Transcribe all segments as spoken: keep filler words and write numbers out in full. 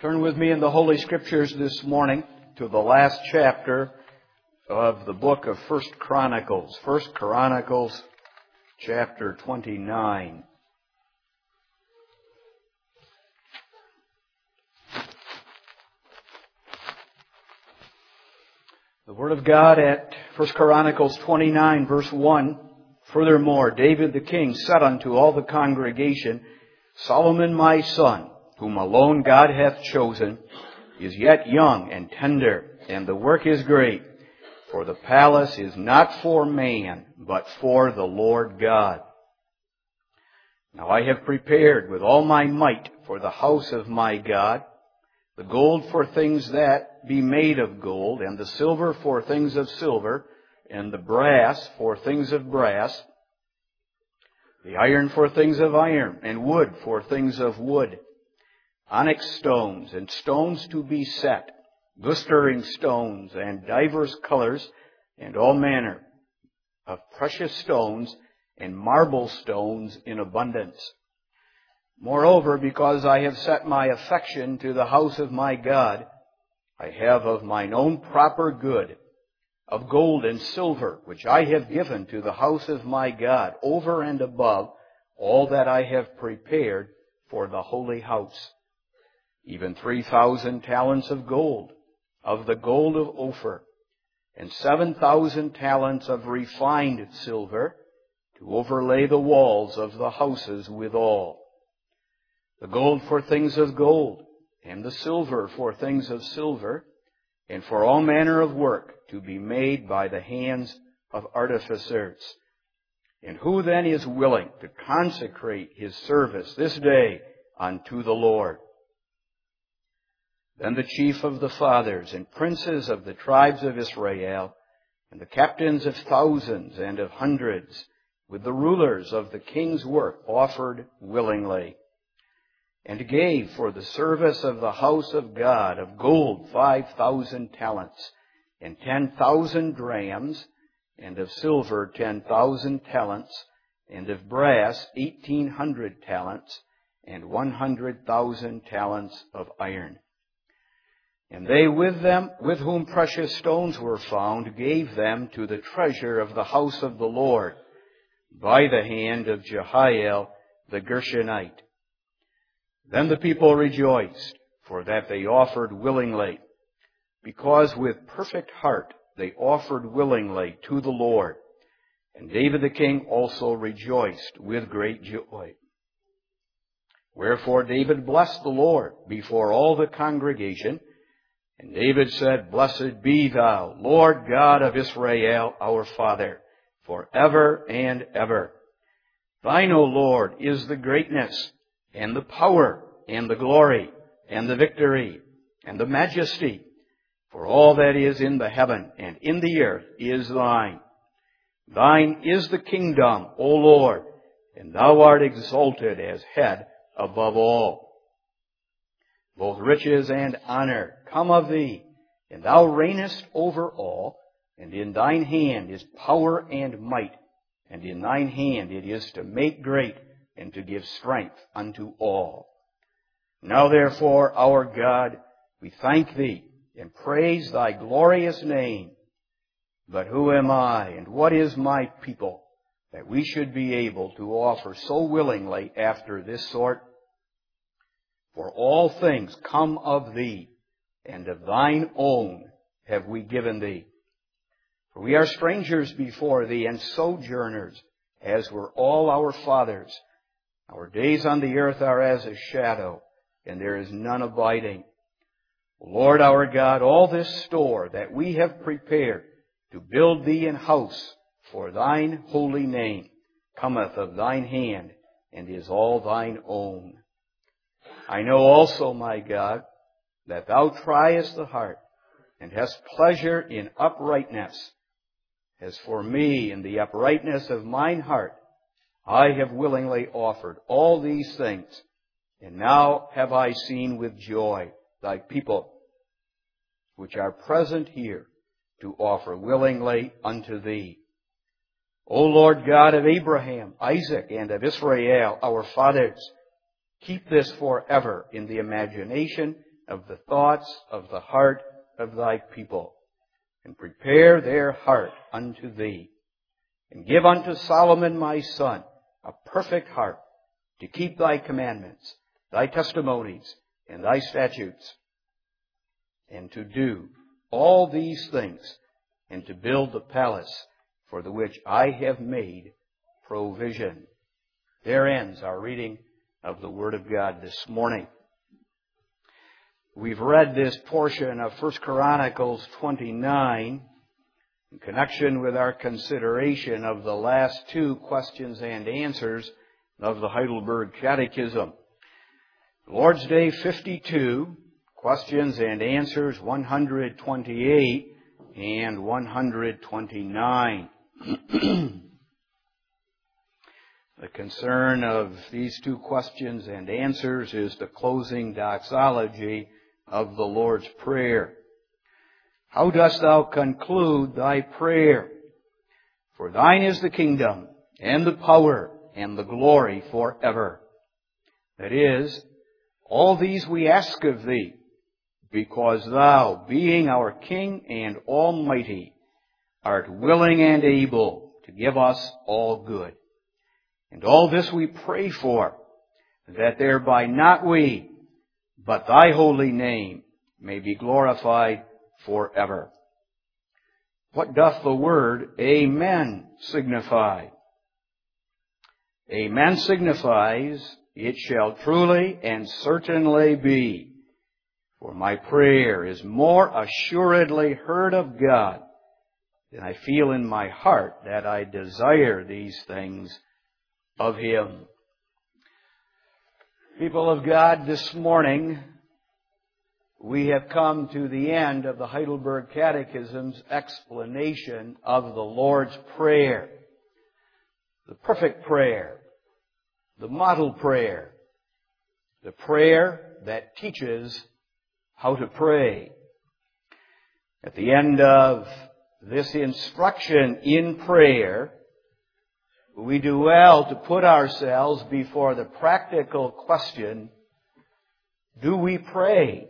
Turn with me in the Holy Scriptures this morning to the last chapter of the book of First Chronicles. First Chronicles, chapter twenty-nine. The Word of God at First Chronicles twenty-nine, verse one. Furthermore, David the king said unto all the congregation, Solomon my son, whom alone God hath chosen, is yet young and tender, and the work is great. For the palace is not for man, but for the Lord God. Now I have prepared with all my might for the house of my God, the gold for things that be made of gold, and the silver for things of silver, and the brass for things of brass, the iron for things of iron, and wood for things of wood, onyx stones, and stones to be set, glistering stones, and divers colors, and all manner of precious stones, and marble stones in abundance. Moreover, because I have set my affection to the house of my God, I have of mine own proper good, of gold and silver, which I have given to the house of my God, over and above all that I have prepared for the holy house. Even three thousand talents of gold, of the gold of Ophir, and seven thousand talents of refined silver, to overlay the walls of the houses withal. The gold for things of gold, and the silver for things of silver, and for all manner of work to be made by the hands of artificers. And who then is willing to consecrate his service this day unto the Lord? Then the chief of the fathers and princes of the tribes of Israel, and the captains of thousands and of hundreds, with the rulers of the king's work, offered willingly, and gave for the service of the house of God of gold five thousand talents, and ten thousand drams, and of silver ten thousand talents, and of brass eighteen hundred talents, and one hundred thousand talents of iron. And they with them, with whom precious stones were found, gave them to the treasure of the house of the Lord, by the hand of Jehiel the Gershonite. Then the people rejoiced, for that they offered willingly, because with perfect heart they offered willingly to the Lord. And David the king also rejoiced with great joy. Wherefore David blessed the Lord before all the congregation. And David said, Blessed be thou, Lord God of Israel, our Father, forever and ever. Thine, O Lord, is the greatness, and the power, and the glory, and the victory, and the majesty. For all that is in the heaven and in the earth is thine. Thine is the kingdom, O Lord, and thou art exalted as head above all. Both riches and honor come of thee, and thou reignest over all, and in thine hand is power and might, and in thine hand it is to make great and to give strength unto all. Now therefore, our God, we thank thee and praise thy glorious name. But who am I, and what is my people, that we should be able to offer so willingly after this sort? For all things come of thee, and of thine own have we given thee. For we are strangers before thee, and sojourners, as were all our fathers. Our days on the earth are as a shadow, and there is none abiding. Lord our God, all this store that we have prepared to build thee an house for thine holy name cometh of thine hand, and is all thine own. I know also, my God, that thou triest the heart, and hast pleasure in uprightness. As for me, in the uprightness of mine heart, I have willingly offered all these things, and now have I seen with joy thy people, which are present here, to offer willingly unto thee. O Lord God of Abraham, Isaac, and of Israel, our fathers, keep this forever in the imagination of the thoughts of the heart of thy people, and prepare their heart unto thee. And give unto Solomon my son a perfect heart to keep thy commandments, thy testimonies, and thy statutes, and to do all these things, and to build the palace for the which I have made provision. There ends our reading of the Word of God this morning. We've read this portion of First Chronicles twenty-nine in connection with our consideration of the last two questions and answers of the Heidelberg Catechism. Lord's Day fifty-two, questions and answers one hundred twenty-eight and one hundred twenty-nine. The concern of these two questions and answers is the closing doxology of the Lord's Prayer. How dost thou conclude thy prayer? For thine is the kingdom, and the power, and the glory forever. That is, all these we ask of thee, because thou, being our King and Almighty, art willing and able to give us all good. And all this we pray for, that thereby not we, but thy holy name may be glorified forever. What doth the word Amen signify? Amen signifies, it shall truly and certainly be. For my prayer is more assuredly heard of God than I feel in my heart that I desire these things of Him. People of God, this morning we have come to the end of the Heidelberg Catechism's explanation of the Lord's Prayer. The perfect prayer, the model prayer, the prayer that teaches how to pray. At the end of this instruction in prayer, we do well to put ourselves before the practical question, do we pray?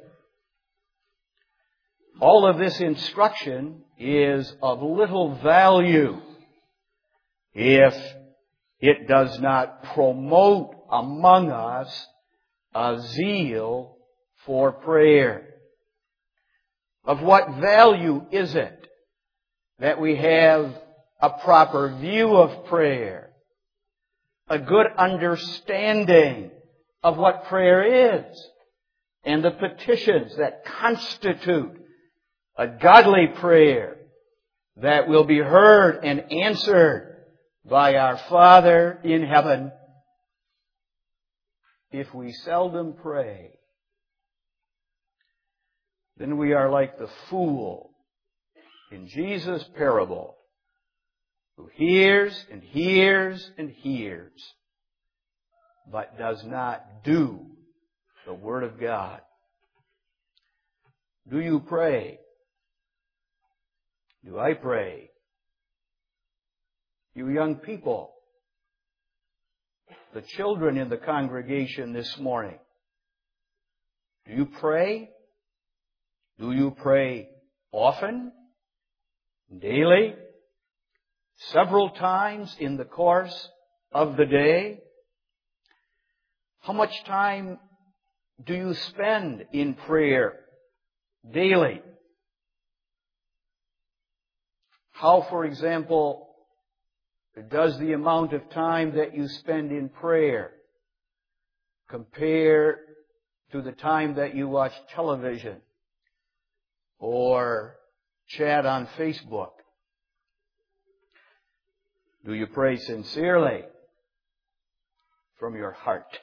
All of this instruction is of little value if it does not promote among us a zeal for prayer. Of what value is it that we have a proper view of prayer, a good understanding of what prayer is, and the petitions that constitute a godly prayer that will be heard and answered by our Father in heaven, if we seldom pray, then we are like the fool in Jesus' parable, who hears and hears and hears, but does not do the Word of God. Do you pray? Do I pray? You young people, the children in the congregation this morning, do you pray? Do you pray often, daily, several times in the course of the day? How much time do you spend in prayer daily? How, for example, does the amount of time that you spend in prayer compare to the time that you watch television or chat on Facebook? Do you pray sincerely from your heart?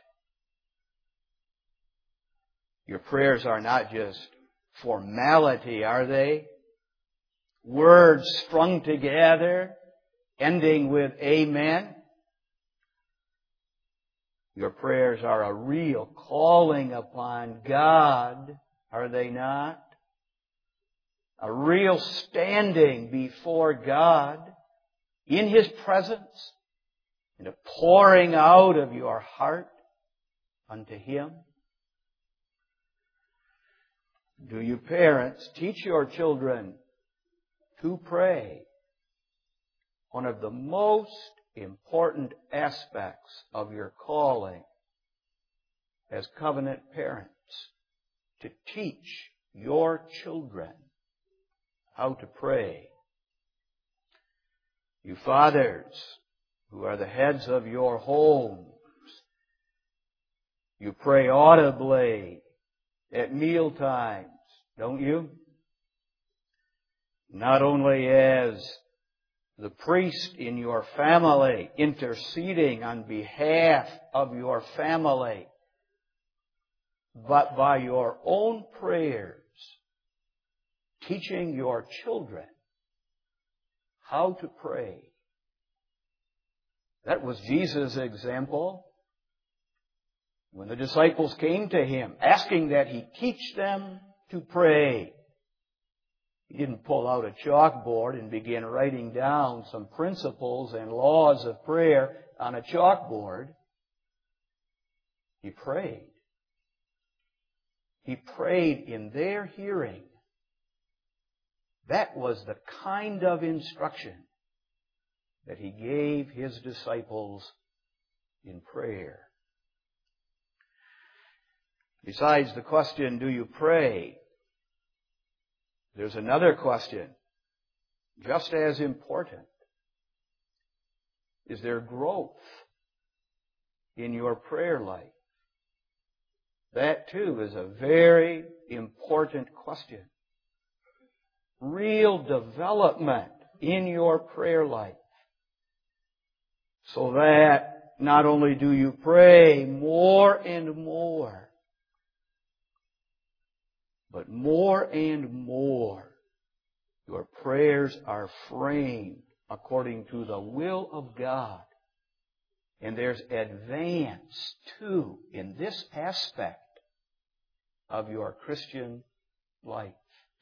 Your prayers are not just formality, are they? Words strung together, ending with amen. Your prayers are a real calling upon God, are they not? A real standing before God in His presence and a pouring out of your heart unto Him. do you parents teach your children to pray? One of the most important aspects of your calling as covenant parents, to teach your children how to pray. You fathers, who are the heads of your homes, you pray audibly at meal times, don't you? Not only as the priest in your family, interceding on behalf of your family, but by your own prayers, teaching your children how to pray. That was Jesus' example. When the disciples came to Him, asking that He teach them to pray, He didn't pull out a chalkboard and begin writing down some principles and laws of prayer on a chalkboard. He prayed. He prayed in their hearing. That was the kind of instruction that He gave His disciples in prayer. Besides the question, do you pray? There's another question, just as important. Is there growth in your prayer life? That too is a very important question. Real development in your prayer life. So that not only do you pray more and more, but more and more, your prayers are framed according to the will of God. And there's advance, too, in this aspect of your Christian life.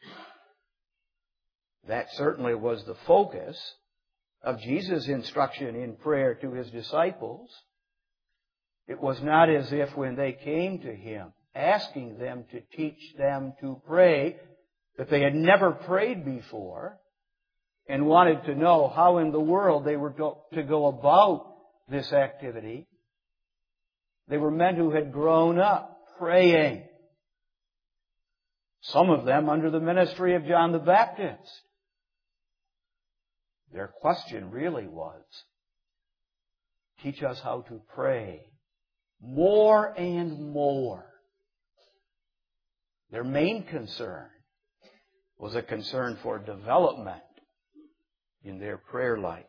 That certainly was the focus of Jesus' instruction in prayer to His disciples. It was not as if when they came to Him, asking them to teach them to pray, that they had never prayed before and wanted to know how in the world they were to go about this activity. They were men who had grown up praying. Some of them under the ministry of John the Baptist. Their question really was, teach us how to pray more and more. Their main concern was a concern for development in their prayer life.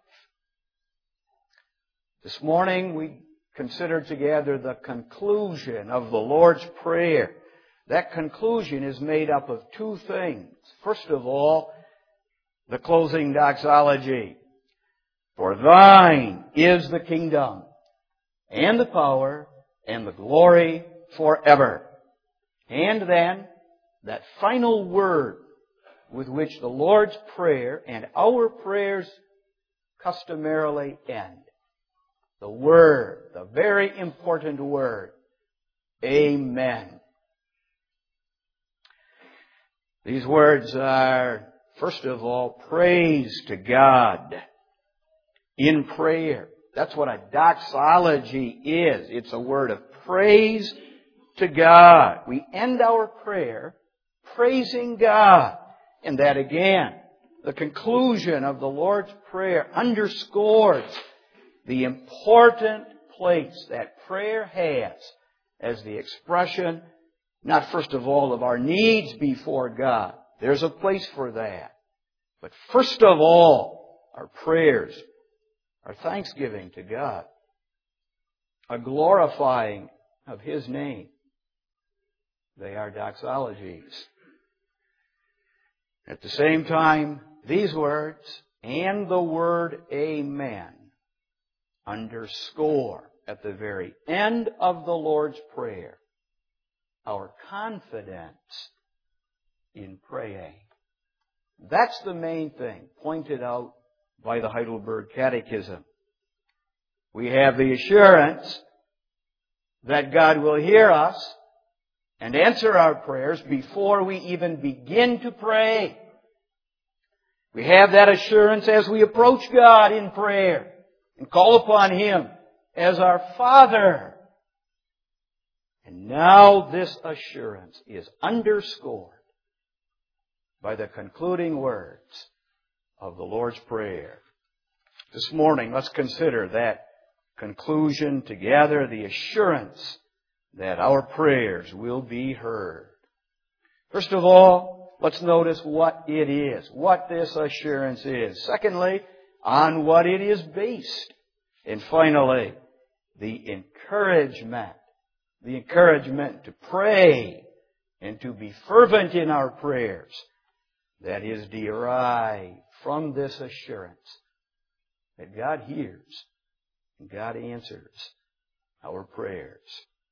This morning we considered together the conclusion of the Lord's Prayer. That conclusion is made up of two things. First of all, the closing doxology. For thine is the kingdom, and the power, and the glory forever. And then, that final word with which the Lord's Prayer and our prayers customarily end. The word, the very important word, Amen. These words are, first of all, praise to God in prayer. That's what a doxology is. It's a word of praise to God. We end our prayer praising God. And that again, the conclusion of the Lord's Prayer underscores the important place that prayer has as the expression, not first of all of our needs before God. There's a place for that. But first of all, our prayers are thanksgiving to God, a glorifying of His name. They are doxologies. At the same time, these words and the word Amen underscore at the very end of the Lord's Prayer our confidence in praying. That's the main thing pointed out by the Heidelberg Catechism. We have the assurance that God will hear us and answer our prayers before we even begin to pray. We have that assurance as we approach God in prayer and call upon Him as our Father. And now this assurance is underscored by the concluding words of the Lord's Prayer. This morning, let's consider that conclusion together, the assurance that our prayers will be heard. First of all, let's notice what it is, what this assurance is. Secondly, on what it is based. And finally, the encouragement, the encouragement to pray and to be fervent in our prayers that is derived from this assurance that God hears and God answers our prayers.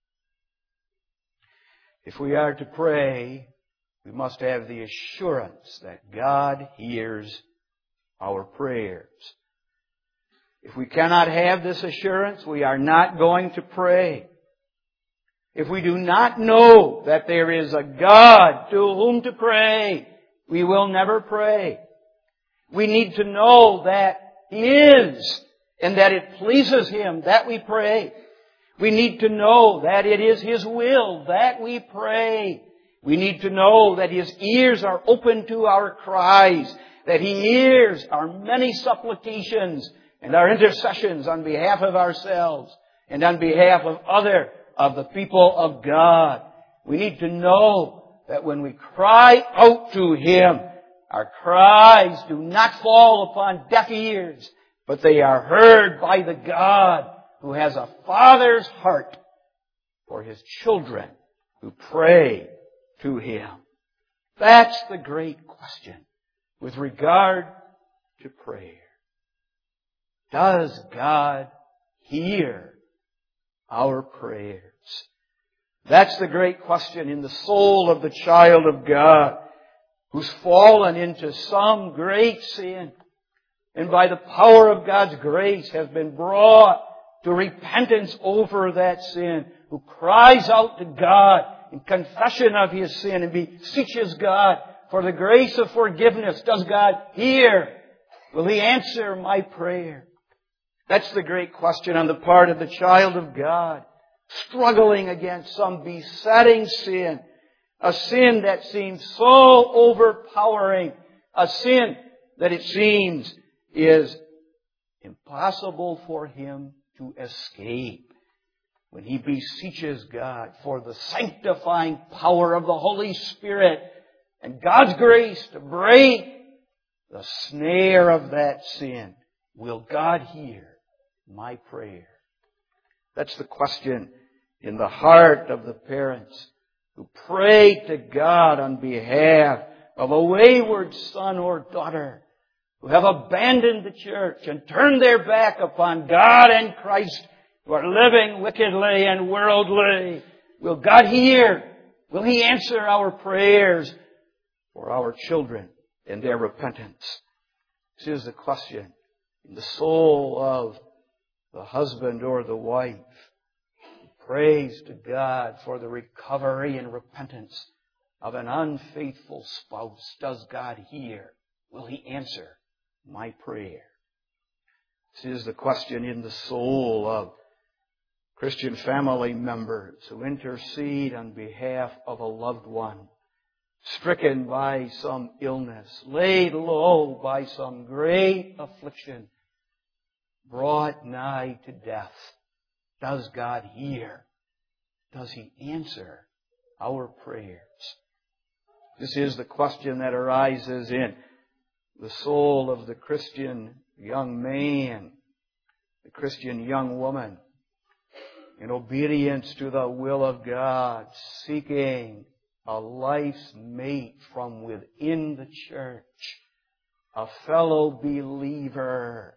If we are to pray, we must have the assurance that God hears our prayers. If we cannot have this assurance, we are not going to pray. If we do not know that there is a God to whom to pray, we will never pray. We need to know that He is, and that it pleases Him that we pray. We need to know that it is His will that we pray. We need to know that His ears are open to our cries, that He hears our many supplications and our intercessions on behalf of ourselves and on behalf of other of the people of God. We need to know that when we cry out to Him, our cries do not fall upon deaf ears, but they are heard by the God who has a Father's heart for His children who pray to Him. That's the great question with regard to prayer. Does God hear our prayers? That's the great question in the soul of the child of God who's fallen into some great sin and by the power of God's grace has been brought to repentance over that sin, who cries out to God in confession of his sin and beseeches God for the grace of forgiveness. Does God hear? Will He answer my prayer? That's the great question on the part of the child of God, struggling against some besetting sin, a sin that seems so overpowering, a sin that it seems is impossible for him to escape. When he beseeches God for the sanctifying power of the Holy Spirit and God's grace to break the snare of that sin, will God hear my prayer? That's the question in the heart of the parents who pray to God on behalf of a wayward son or daughter who have abandoned the church and turned their back upon God and Christ, who are living wickedly and worldly. Will God hear? Will He answer our prayers for our children in their repentance? This is the question in the soul of the husband or the wife who prays to God for the recovery and repentance of an unfaithful spouse. Does God hear? Will He answer my prayer? This is the question in the soul of Christian family members who intercede on behalf of a loved one, stricken by some illness, laid low by some great affliction, brought nigh to death. Does God hear? Does He answer our prayers? This is the question that arises in the soul of the Christian young man, the Christian young woman, in obedience to the will of God, seeking a life's mate from within the church, a fellow believer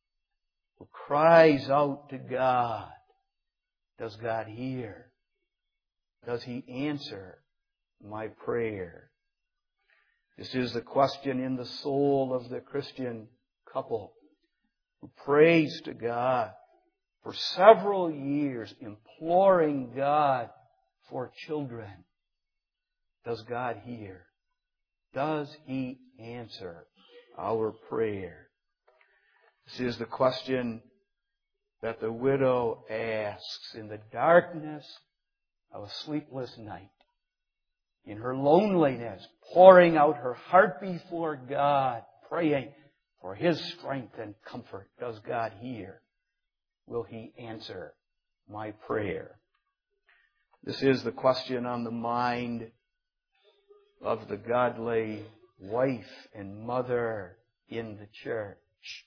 who cries out to God. Does God hear? Does He answer my prayer? This is the question in the soul of the Christian couple who prays to God for several years, imploring God for children. Does God hear? Does He answer our prayer? This is the question that the widow asks in the darkness of a sleepless night. In her loneliness, pouring out her heart before God, praying for His strength and comfort. Does God hear? Will He answer my prayer? This is the question on the mind of the godly wife and mother in the church,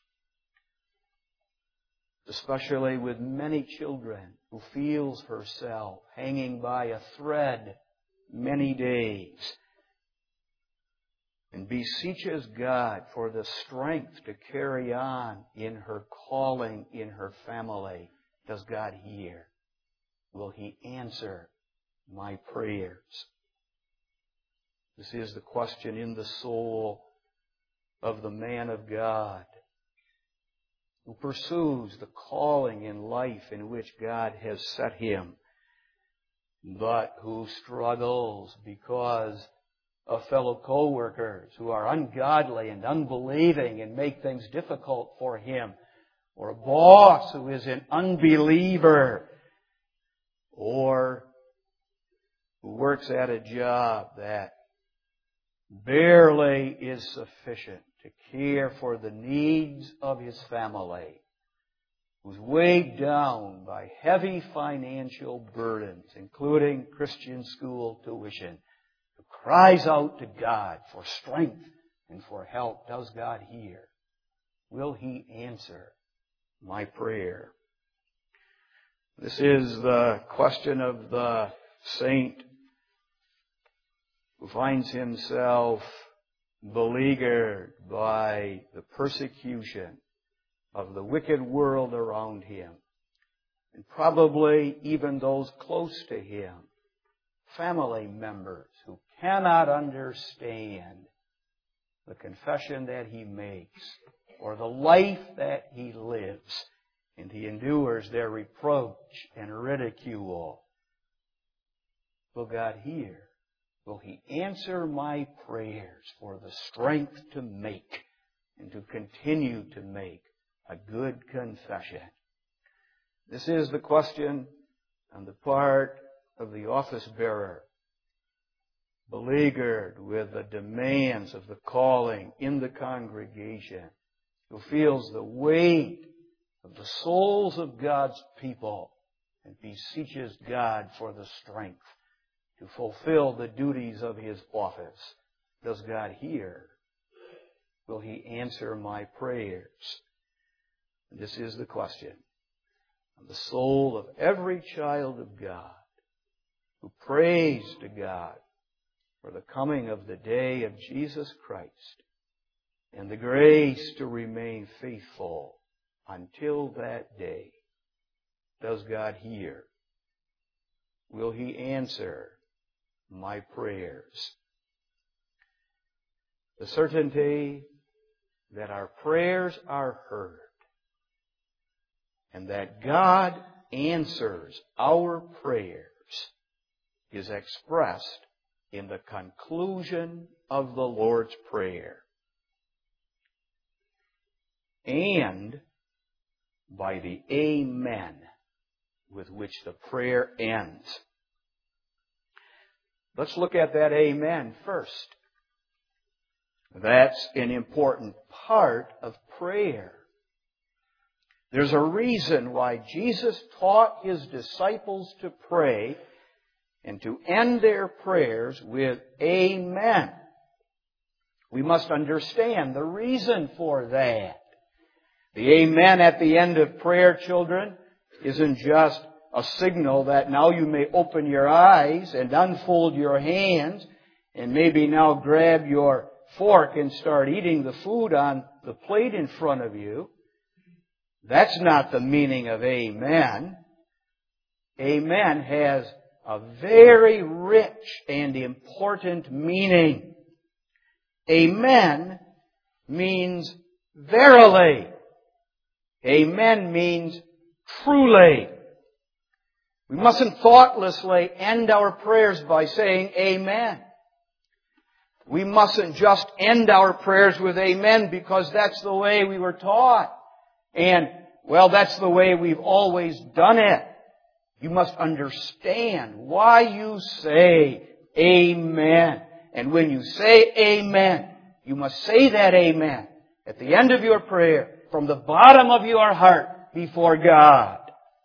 especially with many children, who feels herself hanging by a thread many days and beseeches God for the strength to carry on in her calling, in her family. Does God hear? Will He answer my prayers? This is the question in the soul of the man of God who pursues the calling in life in which God has set him, but who struggles because of fellow co-workers who are ungodly and unbelieving and make things difficult for him, or a boss who is an unbeliever, or who works at a job that barely is sufficient to care for the needs of his family, who's weighed down by heavy financial burdens, including Christian school tuition, who cries out to God for strength and for help. Does God hear? Will He answer my prayer? This is the question of the saint who finds himself beleaguered by the persecution of the wicked world around him, and probably even those close to him, family members who cannot understand the confession that he makes or the life that he lives, and he endures their reproach and ridicule. Will God hear? Will He answer my prayers for the strength to make and to continue to make a good confession? This is the question on the part of the office bearer, beleaguered with the demands of the calling in the congregation, who feels the weight of the souls of God's people and beseeches God for the strength to fulfill the duties of his office. Does God hear? Will He answer my prayers? This is the question of the soul of every child of God who prays to God for the coming of the day of Jesus Christ and the grace to remain faithful until that day. Does God hear? Will He answer my prayers? The certainty that our prayers are heard and that God answers our prayers is expressed in the conclusion of the Lord's Prayer and by the Amen with which the prayer ends. Let's look at that Amen first. That's an important part of prayer. There's a reason why Jesus taught His disciples to pray and to end their prayers with Amen. We must understand the reason for that. The Amen at the end of prayer, children, isn't just a signal that now you may open your eyes and unfold your hands and maybe now grab your fork and start eating the food on the plate in front of you. That's not the meaning of Amen. Amen has a very rich and important meaning. Amen means verily. Amen means truly. We mustn't thoughtlessly end our prayers by saying Amen. We mustn't just end our prayers with amen because that's the way we were taught. And, well, that's the way we've always done it. You must understand why you say amen. And when you say amen, you must say that amen at the end of your prayer from the bottom of your heart before God.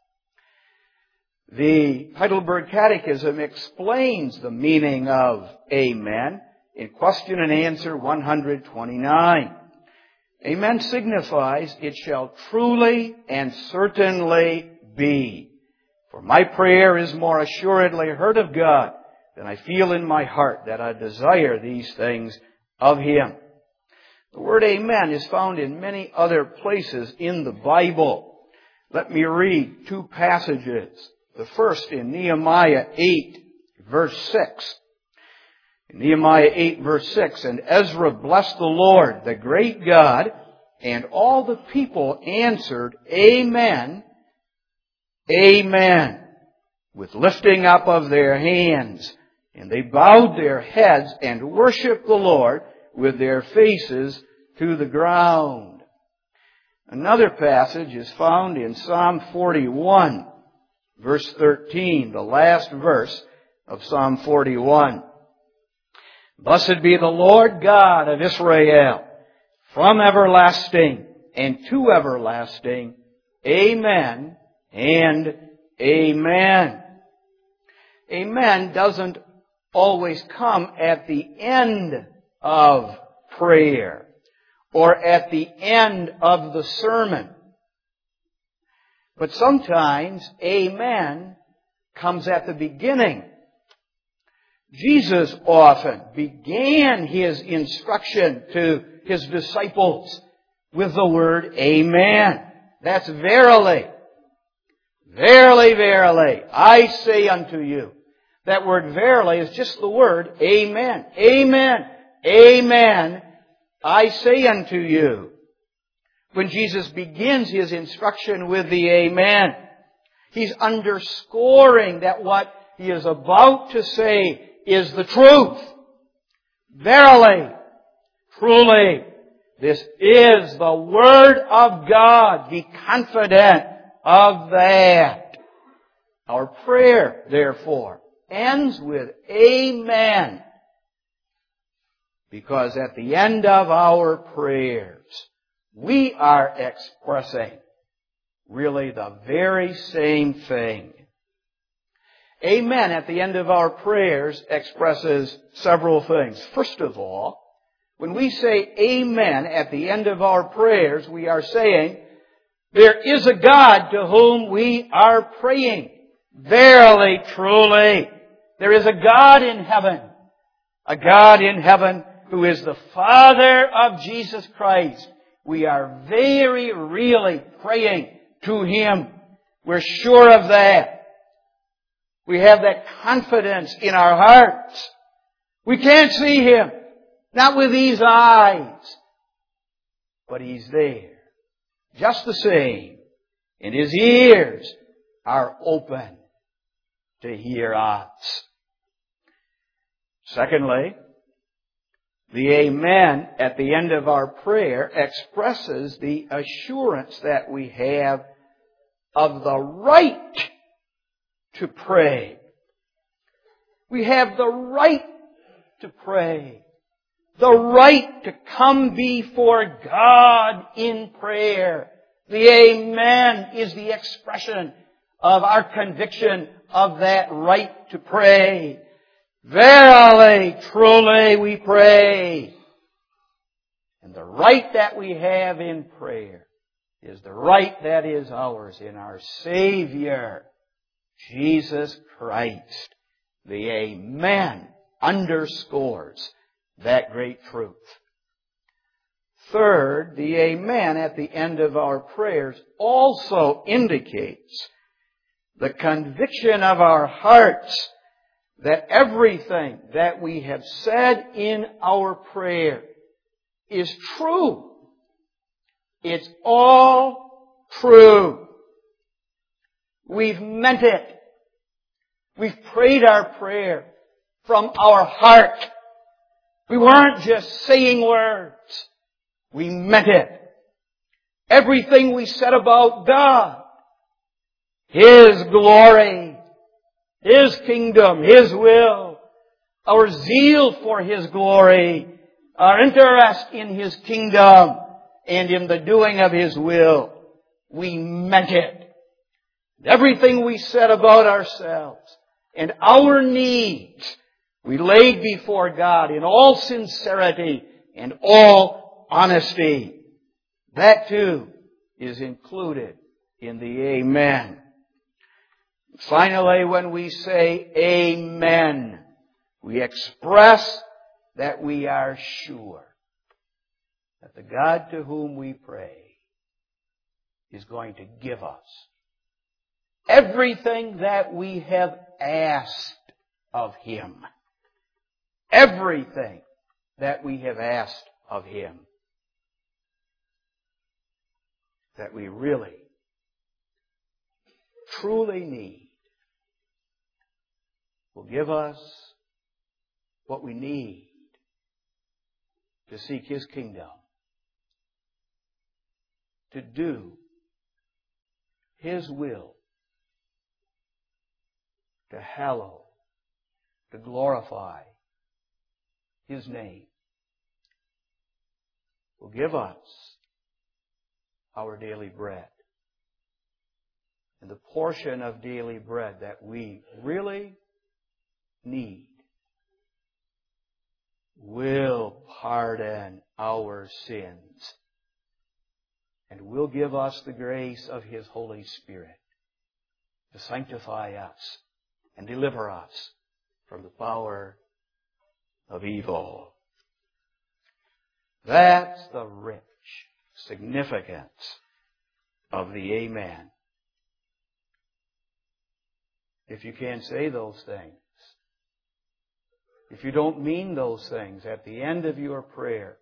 The Heidelberg Catechism explains the meaning of amen in question and answer one hundred twenty-nine. Amen signifies it shall truly and certainly be. For my prayer is more assuredly heard of God than I feel in my heart that I desire these things of Him. The word amen is found in many other places in the Bible. Let me read two passages. The first in Nehemiah eight, verse six. In Nehemiah eight, verse six, and Ezra blessed the Lord, the great God, and all the people answered, Amen, Amen, with lifting up of their hands. And they bowed their heads and worshiped the Lord with their faces to the ground. Another passage is found in Psalm forty-one, verse thirteen, the last verse of Psalm forty-one. Blessed be the Lord God of Israel, from everlasting and to everlasting. Amen and amen. Amen doesn't always come at the end of prayer or at the end of the sermon. But sometimes amen comes at the beginning. Jesus often began His instruction to His disciples with the word amen. That's verily. Verily, verily, I say unto you. That word verily is just the word amen. Amen. Amen. I say unto you. When Jesus begins His instruction with the amen, He's underscoring that what He is about to say is the truth. Verily, truly, this is the Word of God. Be confident of that. Our prayer, therefore, ends with amen. Because at the end of our prayers, we are expressing really the very same thing. Amen at the end of our prayers expresses several things. First of all, when we say amen at the end of our prayers, we are saying, there is a God to whom we are praying. Verily, truly, there is a God in heaven. A God in heaven who is the Father of Jesus Christ. We are very really praying to Him. We're sure of that. We have that confidence in our hearts. We can't see Him, not with these eyes, but He's there, just the same, and His ears are open to hear us. Secondly, the amen at the end of our prayer expresses the assurance that we have of the right to pray. We have the right to pray. The right to come before God in prayer. The amen is the expression of our conviction of that right to pray. Verily, truly we pray. And the right that we have in prayer is the right that is ours in our Savior, Jesus Christ. The amen underscores that great truth. Third, the amen at the end of our prayers also indicates the conviction of our hearts that everything that we have said in our prayer is true. It's all true. We've meant it. We've prayed our prayer from our heart. We weren't just saying words. We meant it. Everything we said about God, His glory, His kingdom, His will, our zeal for His glory, our interest in His kingdom and in the doing of His will, we meant it. Everything we said about ourselves and our needs, we laid before God in all sincerity and all honesty. That too is included in the amen. Finally, when we say amen, we express that we are sure that the God to whom we pray is going to give us everything that we have asked of Him. Everything that we have asked of Him. That we really, truly need, will give us what we need to seek His kingdom, to do His will, to hallow, to glorify His name, will give us our daily bread. And the portion of daily bread that we really need will pardon our sins and will give us the grace of His Holy Spirit to sanctify us and deliver us from the power of evil. That's the rich significance of the amen. If you can't say those things, if you don't mean those things at the end of your prayer,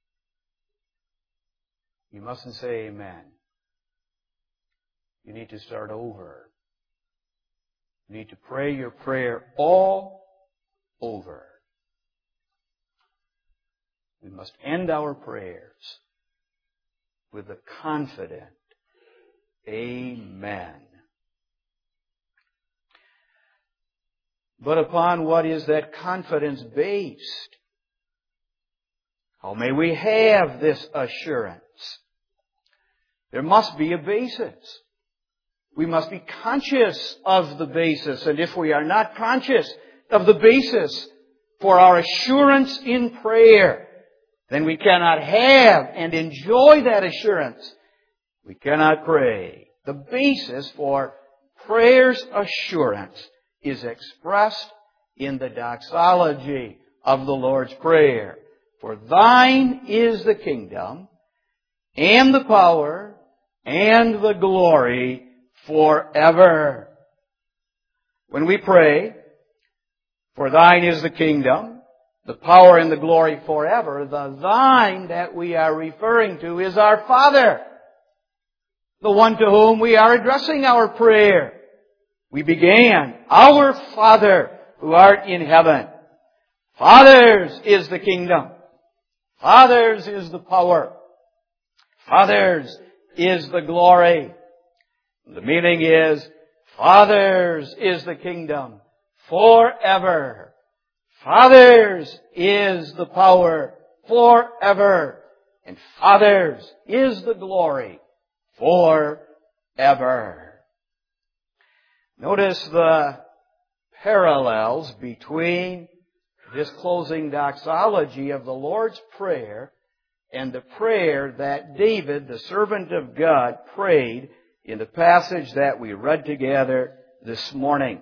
you mustn't say amen. You need to start over. You need to pray your prayer all over. We must end our prayers with the confident amen. But upon what is that confidence based? How may we have this assurance? There must be a basis. We must be conscious of the basis. And if we are not conscious of the basis for our assurance in prayer, then we cannot have and enjoy that assurance. We cannot pray. The basis for prayer's assurance is expressed in the doxology of the Lord's Prayer. For thine is the kingdom, and the power, and the glory forever. When we pray, for thine is the kingdom, the power and the glory forever, the thine that we are referring to is our Father, the one to whom we are addressing our prayer. We began, our Father who art in heaven. Father's is the kingdom. Father's is the power. Father's is the glory. The meaning is, Father's is the kingdom forever. Father's is the power forever. And Father's is the glory forever. Notice the parallels between this closing doxology of the Lord's Prayer and the prayer that David, the servant of God, prayed in the passage that we read together this morning.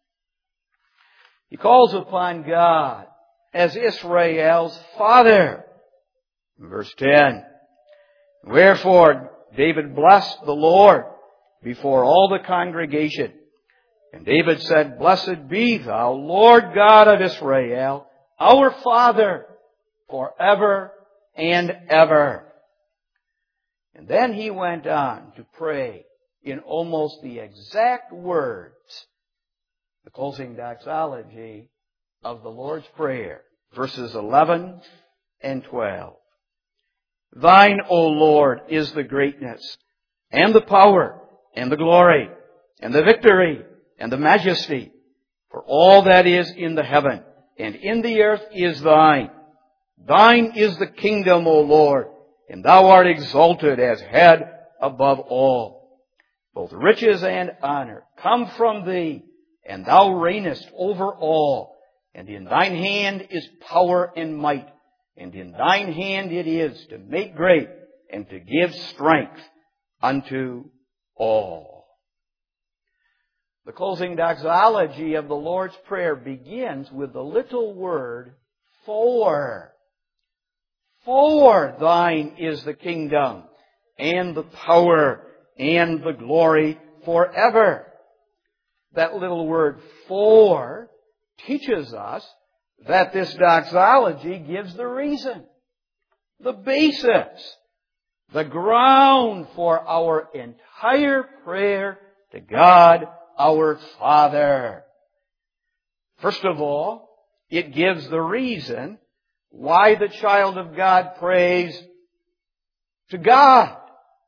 He calls upon God as Israel's Father. Verse ten. Wherefore David blessed the Lord before all the congregation. And David said, Blessed be thou, Lord God of Israel, our Father, forever and ever. And then he went on to pray in almost the exact words, the closing doxology of the Lord's Prayer. verses eleven and twelve. Thine, O Lord, is the greatness, and the power, and the glory, and the victory, and the majesty. For all that is in the heaven and in the earth is thine. Thine is the kingdom, O Lord, and thou art exalted as head above all. Both riches and honor come from thee, and thou reignest over all. And in thine hand is power and might, and in thine hand it is to make great and to give strength unto all. The closing doxology of the Lord's Prayer begins with the little word, for. For thine is the kingdom, and the power, and the glory forever. That little word, for, teaches us that this doxology gives the reason, the basis, the ground for our entire prayer to God our Father. First of all, it gives the reason why the child of God prays to God.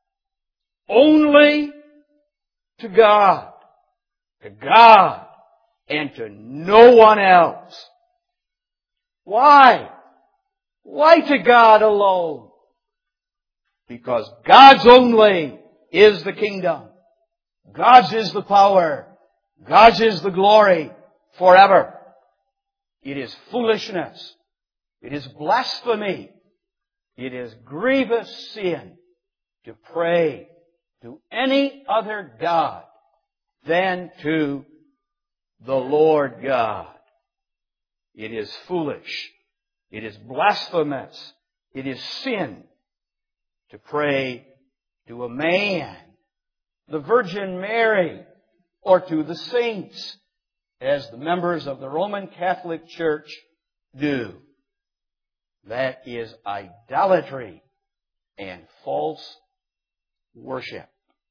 Only to God. To God and to no one else. Why? Why to God alone? Because God's only is the kingdom. God's is the power. God's is the glory forever. It is foolishness. It is blasphemy. It is grievous sin to pray to any other God than to the Lord God. It is foolish. It is blasphemous. It is sin to pray to a man, the Virgin Mary, or to the saints, as the members of the Roman Catholic Church do. That is idolatry and false worship.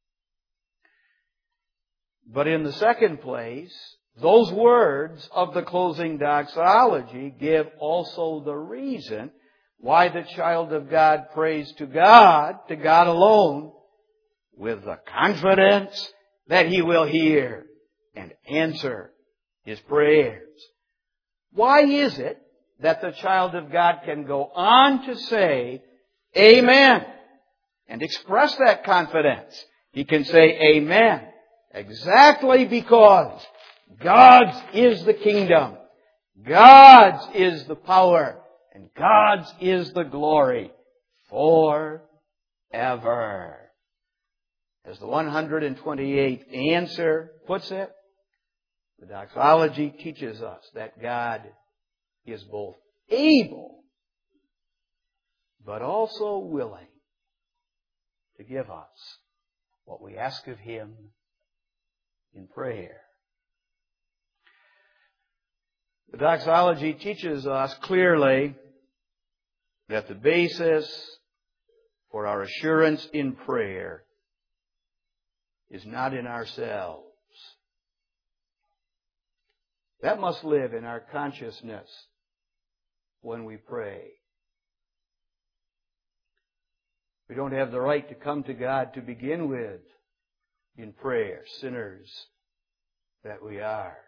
But in the second place, those words of the closing doxology give also the reason why the child of God prays to God, to God alone, with the confidence that He will hear and answer his prayers. Why is it that the child of God can go on to say, Amen, and express that confidence? He can say, Amen, exactly because God's is the kingdom, God's is the power, and God's is the glory forever. As the one hundred twenty-eighth answer puts it, the doxology teaches us that God is both able but also willing to give us what we ask of Him in prayer. The doxology teaches us clearly that the basis for our assurance in prayer is not in ourselves. That must live in our consciousness when we pray. We don't have the right to come to God to begin with in prayer, sinners that we are.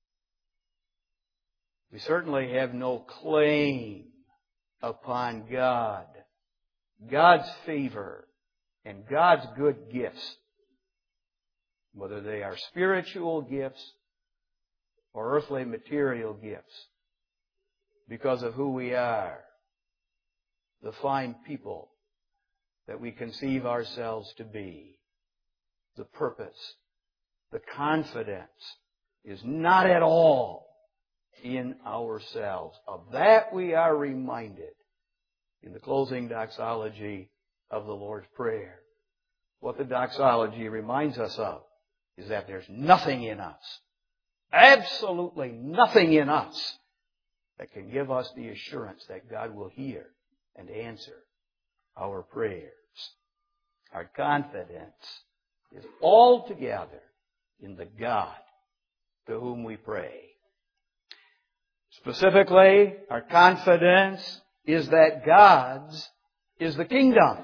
We certainly have no claim upon God, God's favor, and God's good gifts, whether they are spiritual gifts or earthly material gifts, because of who we are, the fine people that we conceive ourselves to be. The purpose, the confidence is not at all in ourselves. Of that we are reminded in the closing doxology of the Lord's Prayer. What the doxology reminds us of is that there's nothing in us, absolutely nothing in us, that can give us the assurance that God will hear and answer our prayers. Our confidence is altogether in the God to whom we pray. Specifically, our confidence is that God's is the kingdom.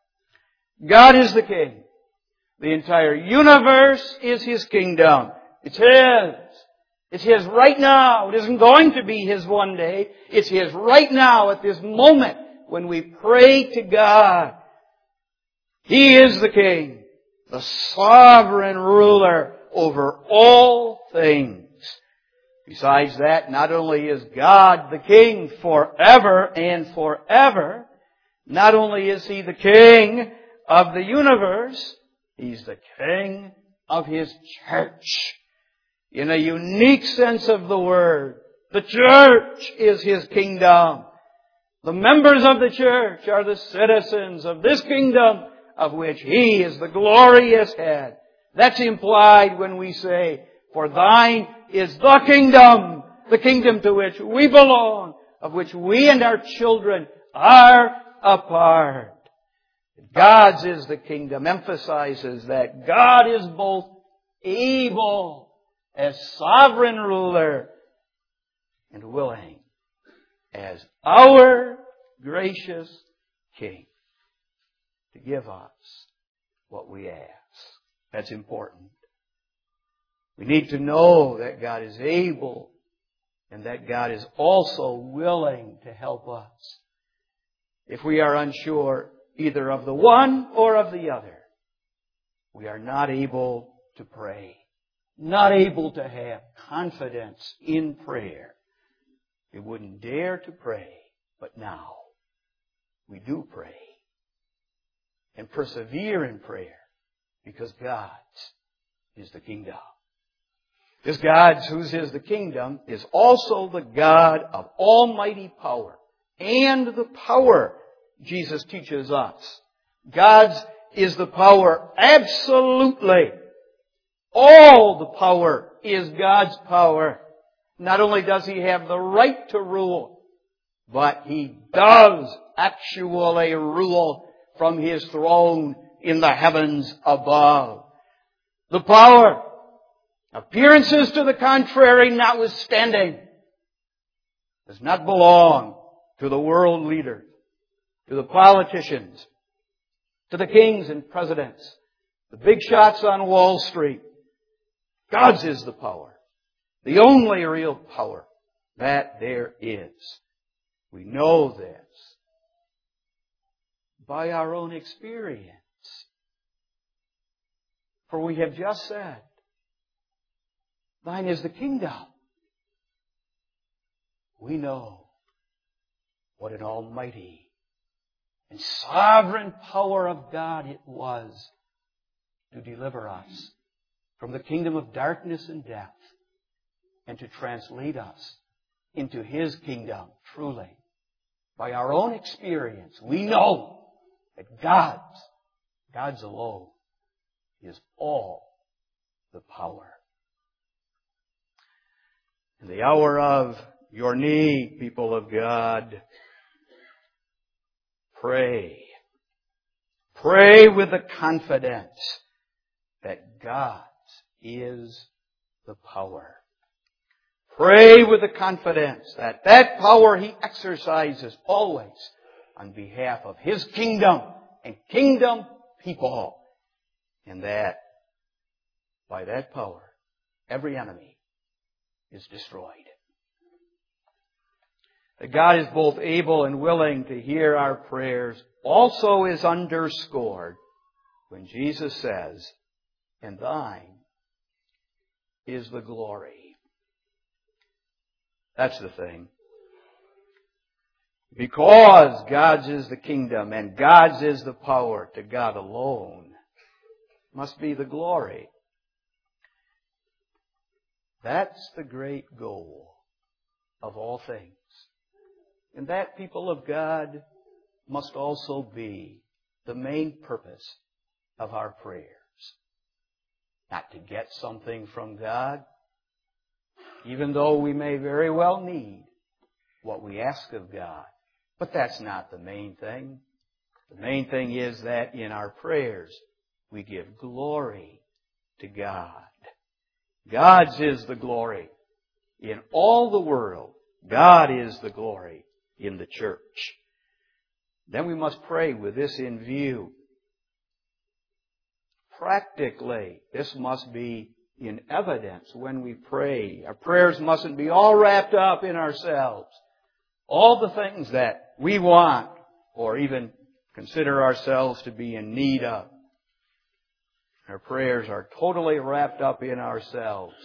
God is the king. The entire universe is His kingdom. It's His. It's His right now. It isn't going to be His one day. It's His right now at this moment when we pray to God. He is the king, the sovereign ruler over all things. Besides that, not only is God the king forever and forever, not only is He the king of the universe, He's the king of His church. In a unique sense of the word, the church is His kingdom. The members of the church are the citizens of this kingdom of which He is the glorious head. That's implied when we say, for thine is the kingdom, the kingdom to which we belong, of which we and our children are a part. God's is the kingdom emphasizes that God is both able as sovereign ruler and willing as our gracious King to give us what we ask. That's important. We need to know that God is able and that God is also willing to help us. If we are unsure either of the one or of the other, we are not able to pray, not able to have confidence in prayer. We wouldn't dare to pray, but now we do pray and persevere in prayer because God's is the kingdom. This God, whose is the kingdom, is also the God of almighty power and the power Jesus teaches us. God's is the power absolutely. All the power is God's power. Not only does He have the right to rule, but He does actually rule from His throne in the heavens above. The power, appearances to the contrary notwithstanding, does not belong to the world leaders, to the politicians, to the kings and presidents, the big shots on Wall Street. God's is the power, the only real power that there is. We know this by our own experience. For we have just said, thine is the kingdom. We know what an almighty and sovereign power of God it was to deliver us from the kingdom of darkness and death and to translate us into His kingdom truly. By our own experience, we know that God's, God's alone, is all the power. In the hour of your need, people of God, pray. Pray with the confidence that God's is the power. Pray with the confidence that that power He exercises always on behalf of His kingdom and kingdom people. And that by that power, every enemy is destroyed. That God is both able and willing to hear our prayers also is underscored when Jesus says, and thine is the glory. That's the thing. Because God's is the kingdom and God's is the power, to God alone must be the glory. That's the great goal of all things. And that, people of God, must also be the main purpose of our prayers. Not to get something from God, even though we may very well need what we ask of God. But that's not the main thing. The main thing is that in our prayers, we give glory to God. God's is the glory in all the world. God is the glory in the church. Then we must pray with this in view. Practically, this must be in evidence when we pray. Our prayers mustn't be all wrapped up in ourselves. All the things that we want or even consider ourselves to be in need of. Our prayers are totally wrapped up in ourselves.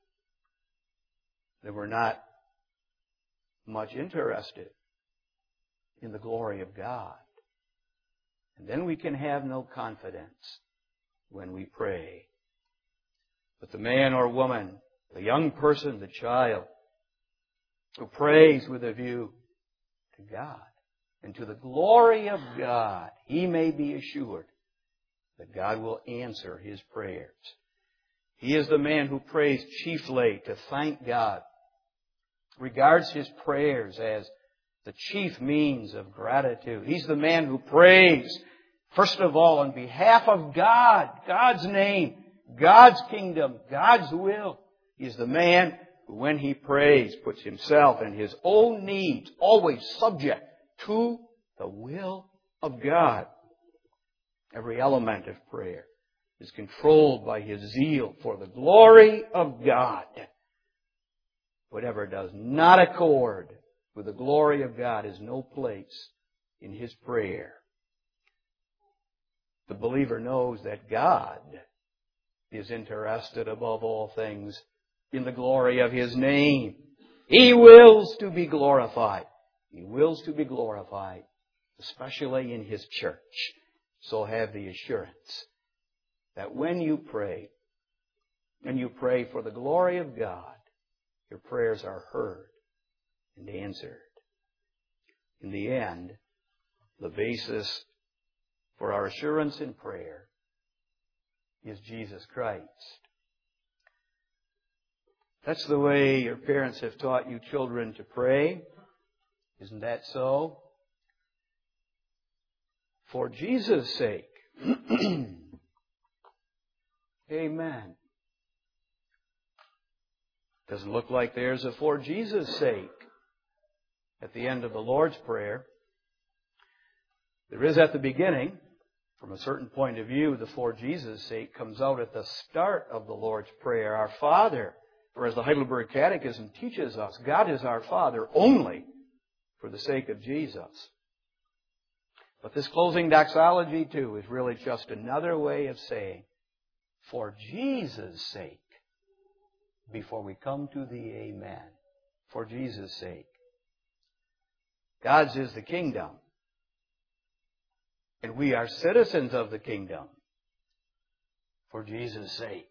Then we're not much interested in the glory of God. And then we can have no confidence when we pray. But the man or woman, the young person, the child, who prays with a view to God and to the glory of God, he may be assured that God will answer his prayers. He is the man who prays chiefly to thank God, regards his prayers as the chief means of gratitude. He's the man who prays, first of all, on behalf of God, God's name, God's kingdom, God's will. He is the man who, when he prays, puts himself and his own needs always subject to the will of God. Every element of prayer is controlled by his zeal for the glory of God. Whatever does not accord with the glory of God has no place in his prayer. The believer knows that God is interested above all things in the glory of his name. He wills to be glorified. He wills to be glorified, especially in his church. So have the assurance that when you pray, and you pray for the glory of God, your prayers are heard and answered. In the end, the basis for our assurance in prayer is Jesus Christ. That's the way your parents have taught you children to pray. Isn't that so? For Jesus' sake. Amen. Doesn't look like there's a for Jesus' sake at the end of the Lord's Prayer. There is at the beginning. From a certain point of view, the for Jesus' sake comes out at the start of the Lord's Prayer. Our Father, for as the Heidelberg Catechism teaches us, God is our Father only for the sake of Jesus. But this closing doxology, too, is really just another way of saying, for Jesus' sake, before we come to the Amen. For Jesus' sake. God's is the kingdom. And we are citizens of the kingdom. For Jesus' sake.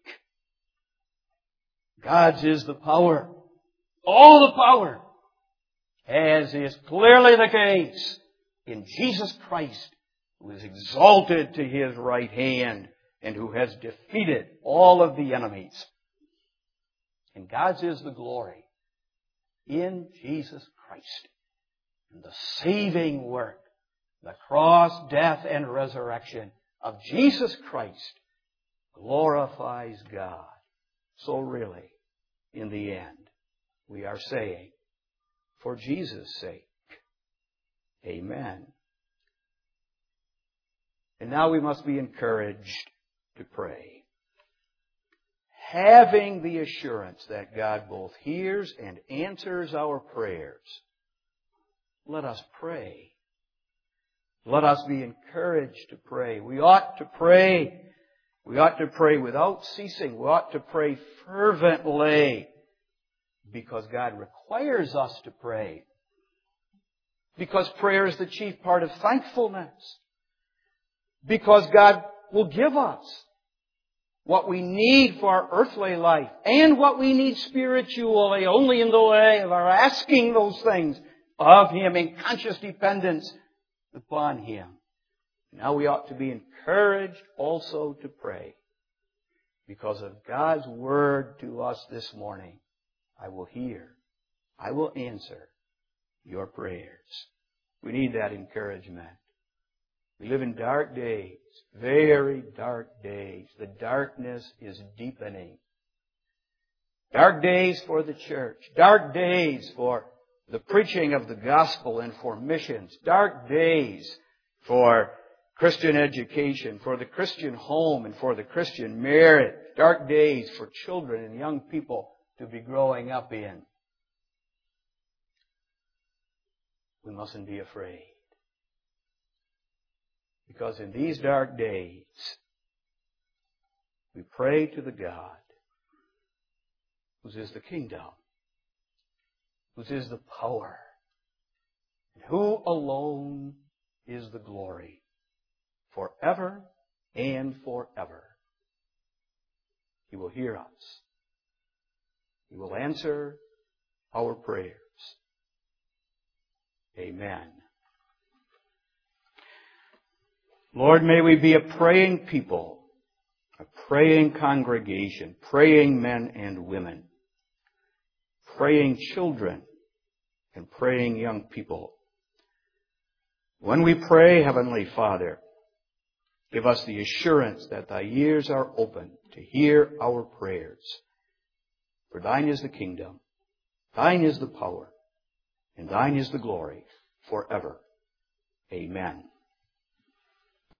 God's is the power. All the power. As is clearly the case in Jesus Christ, who is exalted to his right hand and who has defeated all of the enemies. And God's is the glory in Jesus Christ. And the saving work, the cross, death, and resurrection of Jesus Christ glorifies God. So really, in the end, we are saying, for Jesus' sake, Amen. And now we must be encouraged to pray. Having the assurance that God both hears and answers our prayers, let us pray. Let us be encouraged to pray. We ought to pray. We ought to pray without ceasing. We ought to pray fervently because God requires us to pray. Because prayer is the chief part of thankfulness. Because God will give us what we need for our earthly life and what we need spiritually only in the way of our asking those things of Him in conscious dependence upon Him. Now we ought to be encouraged also to pray because of God's word to us this morning. I will hear, I will answer your prayers. We need that encouragement. We live in dark days, very dark days. The darkness is deepening. Dark days for the church. Dark days for the preaching of the gospel and for missions, dark days for Christian education, for the Christian home and for the Christian marriage, dark days for children and young people to be growing up in. We mustn't be afraid. Because in these dark days, we pray to the God whose is the kingdom, whose is the power, and who alone is the glory, forever and forever. He will hear us. He will answer our prayers. Amen. Lord, may we be a praying people, a praying congregation, praying men and women, praying children, and praying young people. When we pray, Heavenly Father, give us the assurance that Thy ears are open to hear our prayers. For Thine is the kingdom, Thine is the power, and Thine is the glory forever. Amen.